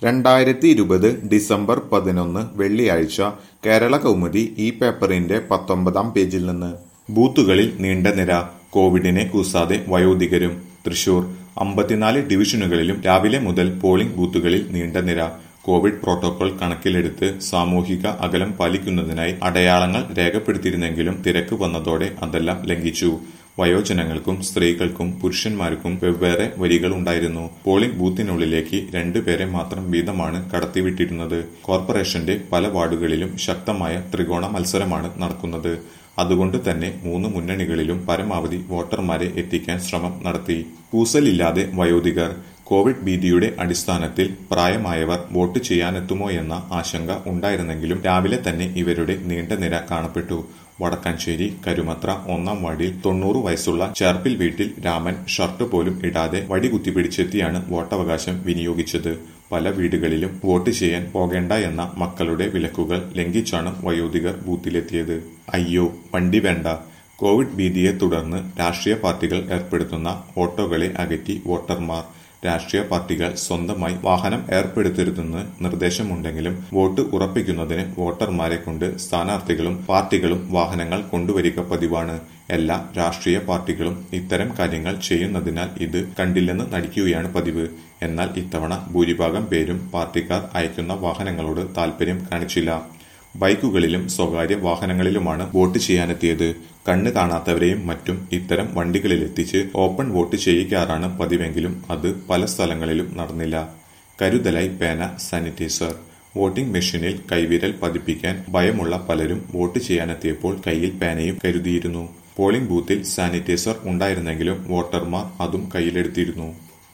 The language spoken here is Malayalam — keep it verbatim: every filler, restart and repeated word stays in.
രണ്ടായിരത്തി ഇരുപത് ഡിസംബർ പതിനൊന്ന് വെള്ളിയാഴ്ച കേരള കൗമുദി ഈ പേപ്പറിന്റെ പത്തൊമ്പതാം പേജിൽ നിന്ന് ബൂത്തുകളിൽ നീണ്ട നിര, കോവിഡിനെ കൂസാതെ വയോധികരും. തൃശൂർ അമ്പത്തിനാല് ഡിവിഷനുകളിലും രാവിലെ മുതൽ പോളിംഗ് ബൂത്തുകളിൽ നീണ്ട നിര. കോവിഡ് പ്രോട്ടോകോൾ കണക്കിലെടുത്ത് സാമൂഹിക അകലം പാലിക്കുന്നതിനായി അടയാളങ്ങൾ രേഖപ്പെടുത്തിയിരുന്നെങ്കിലും തിരക്ക് വന്നതോടെ അതെല്ലാം ലംഘിച്ചു. വയോജനങ്ങൾക്കും സ്ത്രീകൾക്കും പുരുഷന്മാർക്കും വെവ്വേറെ വരികളുണ്ടായിരുന്നു. പോളിംഗ് ബൂത്തിനുള്ളിലേക്ക് രണ്ടുപേരെ മാത്രം വീതമാണ് കടത്തിവിട്ടിരുന്നത്. കോർപ്പറേഷന്റെ പല വാർഡുകളിലും ശക്തമായ ത്രികോണ മത്സരമാണ് നടക്കുന്നത്. അതുകൊണ്ട് തന്നെ മൂന്ന് മുന്നണികളിലും പരമാവധി വോട്ടർമാരെ എത്തിക്കാൻ ശ്രമം നടത്തി. കൂസലില്ലാതെ വയോധികർ. കോവിഡ് ഭീതിയുടെ അടിസ്ഥാനത്തിൽ പ്രായമായവർ വോട്ട് ചെയ്യാനെത്തുമോയെന്ന ആശങ്ക ഉണ്ടായിരുന്നെങ്കിലും രാവിലെ തന്നെ ഇവരുടെ നീണ്ട നിര കാണപ്പെട്ടു. വടക്കാഞ്ചേരി കരുമത്ര ഒന്നാം വാർഡിൽ തൊണ്ണൂറ് വയസ്സുള്ള ചേർപ്പിൽ വീട്ടിൽ രാമൻ ഷർട്ട് പോലും ഇടാതെ വടി കുത്തിപ്പിടിച്ചെത്തിയാണ് വോട്ടവകാശം വിനിയോഗിച്ചത്. പല വീടുകളിലും വോട്ട് ചെയ്യാൻ പോകേണ്ട എന്ന മക്കളുടെ വിലക്കുകൾ ലംഘിച്ചാണ് വയോധികർ ബൂത്തിലെത്തിയത്. അയ്യോ വണ്ടി വേണ്ട. കോവിഡ് ഭീതിയെ തുടർന്ന് രാഷ്ട്രീയ പാർട്ടികൾ ഏർപ്പെടുത്തുന്ന ഓട്ടോകളെ അകറ്റി വോട്ടർമാർ. രാഷ്ട്രീയ പാർട്ടികൾ സ്വന്തമായി വാഹനം ഏർപ്പെടുത്തരുതെന്ന് നിർദ്ദേശമുണ്ടെങ്കിലും വോട്ട് ഉറപ്പിക്കുന്നതിന് വോട്ടർമാരെ കൊണ്ട് സ്ഥാനാർത്ഥികളും പാർട്ടികളും വാഹനങ്ങൾ കൊണ്ടുവരിക പതിവാണ്. എല്ലാ രാഷ്ട്രീയ പാർട്ടികളും ഇത്തരം കാര്യങ്ങൾ ചെയ്യുന്നതിനാൽ ഇത് കണ്ടില്ലെന്ന് നടിക്കുകയാണ് പതിവ്. എന്നാൽ ഇത്തവണ ഭൂരിഭാഗം പേരും പാർട്ടിക്കാർ അയക്കുന്ന വാഹനങ്ങളോട് താൽപര്യം കാണിച്ചില്ല. ബൈക്കുകളിലും സ്വകാര്യ വാഹനങ്ങളിലുമാണ് വോട്ട് ചെയ്യാനെത്തിയത്. കണ്ണ് കാണാത്തവരെയും മറ്റും ഇത്തരം വണ്ടികളിലെത്തിച്ച് ഓപ്പൺ വോട്ട് ചെയ്യിക്കാറാണ് പതിവെങ്കിലും അത് പല സ്ഥലങ്ങളിലും നടന്നില്ല. കരുതലായി പേന, സാനിറ്റൈസർ. വോട്ടിംഗ് മെഷീനിൽ കൈവിരൽ പതിപ്പിക്കാൻ ഭയമുള്ള പലരും വോട്ട് ചെയ്യാനെത്തിയപ്പോൾ കയ്യിൽ പേനയും കരുതിയിരുന്നു. പോളിംഗ് ബൂത്തിൽ സാനിറ്റൈസർ ഉണ്ടായിരുന്നെങ്കിലും വോട്ടർമാർ അതും കയ്യിലെടുത്തിരുന്നു.